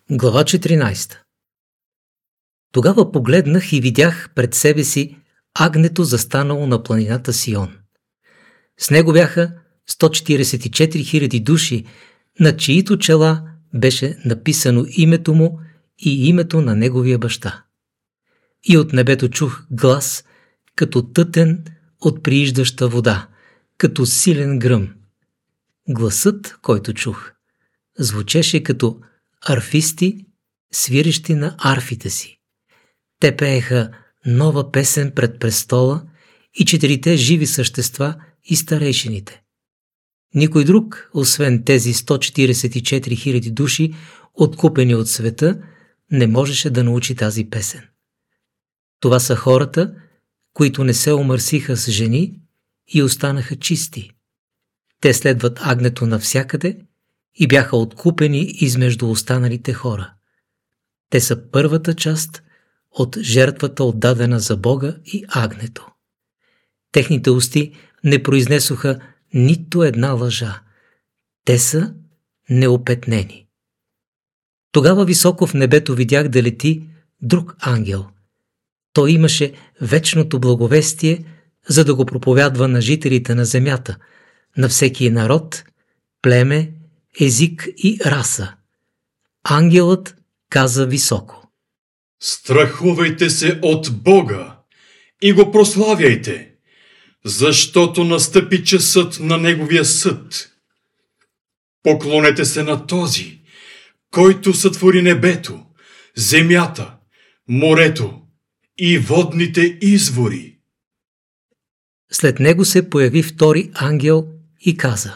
Глава 14. Тогава погледнах и видях пред себе си агнето застанало на планината Сион. С него бяха 144 000 души, на чиито чела беше написано името му и името на неговия баща. И от небето чух глас, като тътен от прииждаща вода, като силен гръм. Гласът, който чух, звучеше като арфисти, свирещи на арфите си. Те пееха нова песен пред престола и 4 живи същества и старейшините. Никой друг, освен тези 144 000 души, откупени от света, не можеше да научи тази песен. Това са хората, които не се омърсиха с жени и останаха чисти. Те следват агнето навсякъде и бяха откупени измежду останалите хора. Те са първата част от жертвата, отдадена за Бога и агнето. Техните усти не произнесоха нито една лъжа. Те са неопетнени. Тогава високо в небето видях да лети друг ангел. Той имаше вечното благовестие, за да го проповядва на жителите на земята, на всеки народ, племе, език и раса. Ангелът каза високо: Страхувайте се от Бога и го прославяйте, защото настъпи часът на Неговия съд. Поклонете се на този, който сътвори небето, земята, морето и водните извори. След него се появи втори ангел и каза: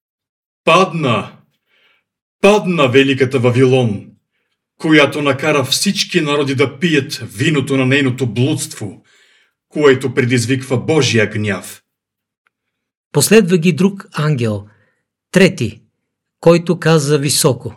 Падна великата Вавилон, която накара всички народи да пият виното на нейното блудство, което предизвиква Божия гняв. Последва ги друг ангел, трети, който каза високо: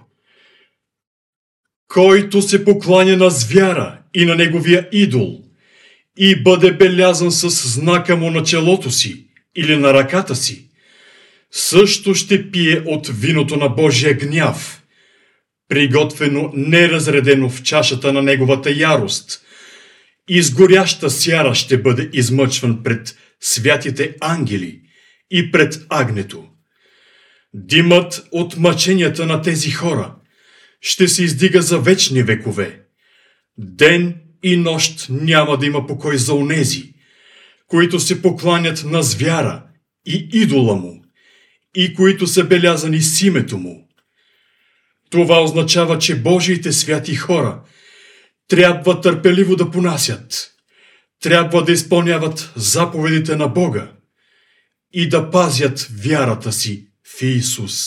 Който се покланя на звяра и на неговия идол и бъде белязан с знака му на челото си или на ръката си, също ще пие от виното на Божия гняв, приготвено неразредено в чашата на неговата ярост, и с горяща сяра ще бъде измъчван пред святите ангели и пред агнето. Димът от мъченията на тези хора ще се издига за вечни векове. Ден и нощ няма да има покой за онези, които се покланят на звяра и идола му, и които са белязани с името му. Това означава, че Божиите святи хора трябва търпеливо да понасят, трябва да изпълняват заповедите на Бога и да пазят вярата си в Исус.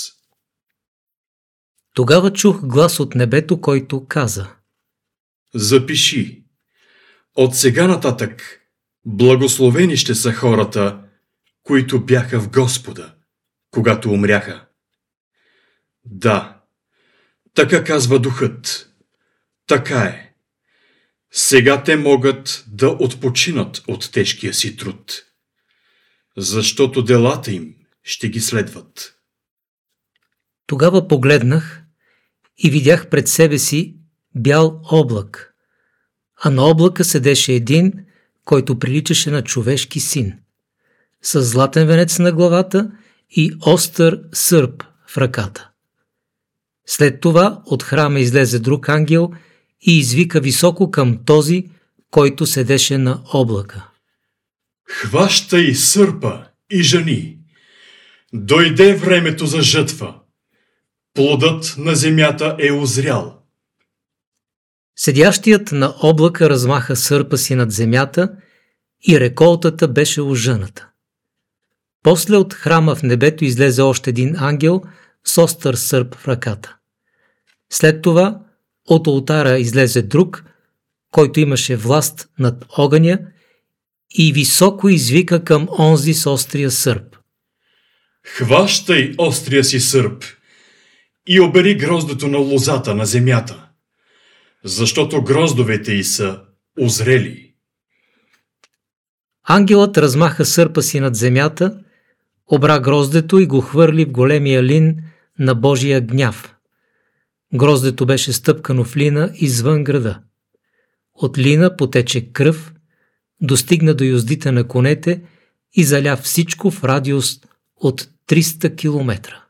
Тогава чух глас от небето, който каза: Запиши, от сега нататък благословени ще са хората, които бяха в Господа, когато умряха. Да, така казва Духът. Така е. Сега те могат да отпочинат от тежкия си труд, защото делата им ще ги следват. Тогава погледнах и видях пред себе си бял облак, а на облака седеше един, който приличаше на човешки син, с златен венец на главата и остър сърп в ръката. След това от храма излезе друг ангел и извика високо към този, който седеше на облака: Хващай сърпа и жени! Дойде времето за жътва. Плодът на земята е озрял. Седящият на облака размаха сърпа си над земята и реколтата беше ожъната. После от храма в небето излезе още един ангел с остър сърп в ръката. След това от олтара излезе друг, който имаше власт над огъня, и високо извика към онзи с острия сърп: Хващай острия си сърп и обери гроздето на лозата на земята, защото гроздовете й са озрели. Ангелът размаха сърпа си над земята, обра гроздето и го хвърли в големия лин на Божия гняв. Гроздето беше стъпкано в Лина извън града. От Лина потече кръв, достигна до юздите на конете и заля всичко в радиус от 300 километра.